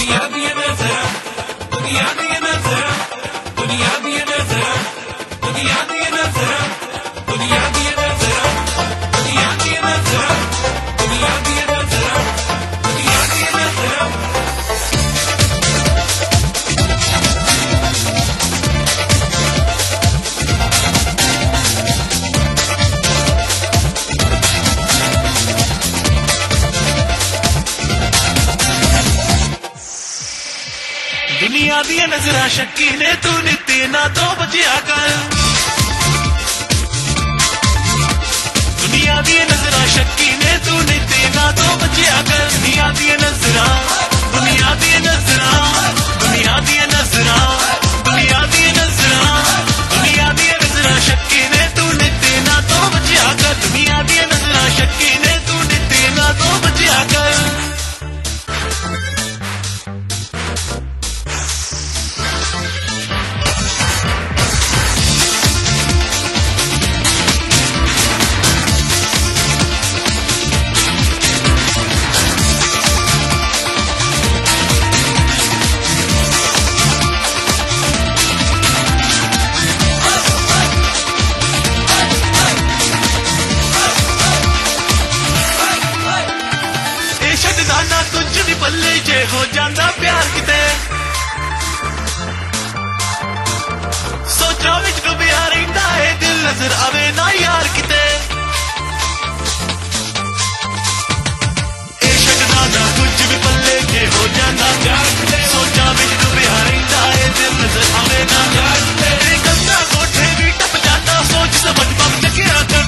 दुनिया दी नजर, दुनिया दी नजर, दुनिया दी नजर, दुनिया दी नजर, दुनिया दी नजर, दुनिया दी नजर, दुनिया दी नजर, दुनिया दी नजर। दुनिया दी नजरा शक्की ने तू नित्ते ना तो बचिया कर। दुनिया दी नजरा शक्की ने तू नित्ते ना तो बचिया कर। दुनिया दी नजरा, दुनिया दी नजरा, दुनिया दी नजरा, दुनिया दी नजरा, दुनिया दी नजरा शक्की ने तू नित्ते ना तो बचिया कर। दुनिया दी नजरा शक्की ने तू नित्ते ना तो बचिया कर। कुछ भी पल्ले जे हो जांदा प्यार किते, सोचा विच डुबिया रहिंदा है दिल नजर आवे ना यार किते। ए छड्डदा ना कुछ भी पल्ले जे हो जांदा प्यार किते, सोचा विच डुबिया रहिंदा है दिल नजर आवे ना यार किते। तेरे गंदा कोठे भी टप जांदा सोच समझ बम चकिया कर।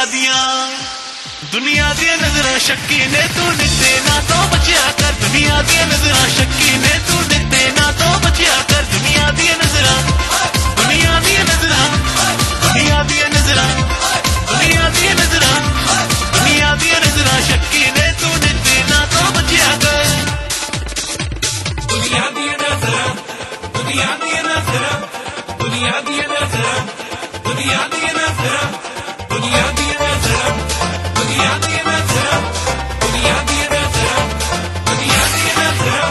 दुनिया दी नजरा शक्की ने तू नित्ते ना तो बचिया कर। दुनिया दी नजरा शक्की ने तू नित्ते ना तो बचिया कर। दुनिया दी नजरा, दुनिया दी नजरा, दुनिया दी नजरा, दुनिया दी नजरा, दुनिया दी नजरा शक्की ने तू नित्ते ना तो बचिया कर। दुनिया दी नजरा, दुनिया दी नजरा, दुनिया दी नजरा, दुनिया दी नजरा, दुनिया दी नजरा, दुनिया दी नजरा, दुनिया दी नजरा, दुनिया दी नजरा।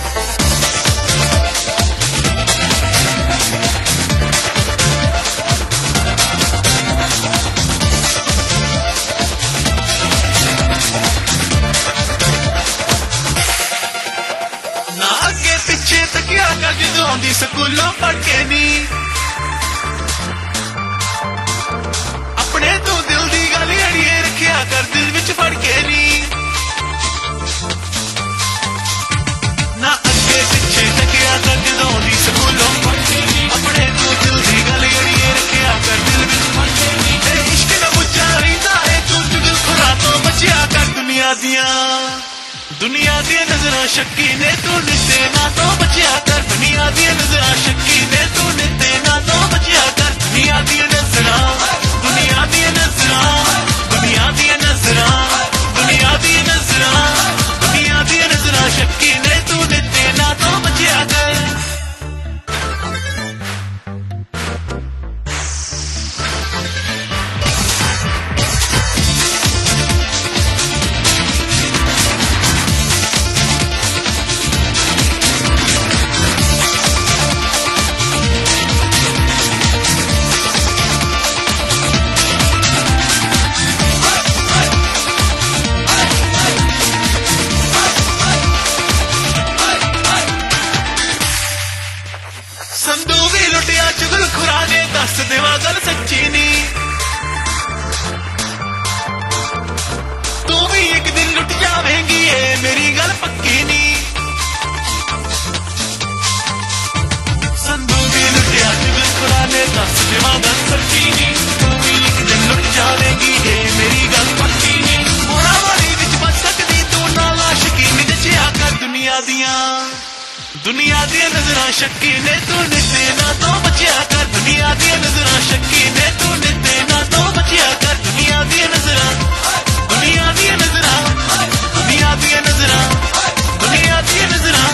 ना आगे पीछे तकिया कर जदों आंदी स्कूलों पढ़ के नी, अपने तू दिल दी गल अड़िए रखिया कर दिल विच फड़ के नी। ना अगे पिछे तकिया कर जदों दी स्कूलों पढ़ के नी, अपने तू दिल दी गल अड़िए रखिया कर दिल विच फड़ के नी। ते इश्क दा बुझा रहिंदा है तू दिल खुरा तो बचिया कर। दुनिया दियां, दुनिया दी नजरा शक्की ने तू नित्ते ना तो बचिया कर। दुनिया दी नजरा शक्की ने तू नित्ते ना तो बचिया कर। दुनिया दी नजरा, दुनिया दी नजरा, दुनिया दी नजरा, दुनिया दी नजरा, दुनिया दी नजरा शक्की ने तू नित्ते ना तो बचिया कर। संधू भी लुटिया चुगल खुरा ने दस देवा गल सच्ची नी। तू भी एक दिन लुट जावेंगी ये मेरी गल पक्की नी। संधू भी लुटिया चुगल खुरा ने दस देवा गल सच्ची नी। तू भी एक दिन लुट जावेंगी ये मेरी गल पक्की नी। मोरा वाली विच बच सकदी तू नाल आशिकी नी जचिया कर। दुनिया दियां, दुनिया दी नजरा शक्की ने तू नित्ते ना तो बचिया कर। दुनिया दी नजरा शक्की ने तू नित्ते ना तो बचिया कर। दुनिया दी नजरा, दुनिया दी नजरा, दुनिया दी नजरा, दुनिया दी नजरा,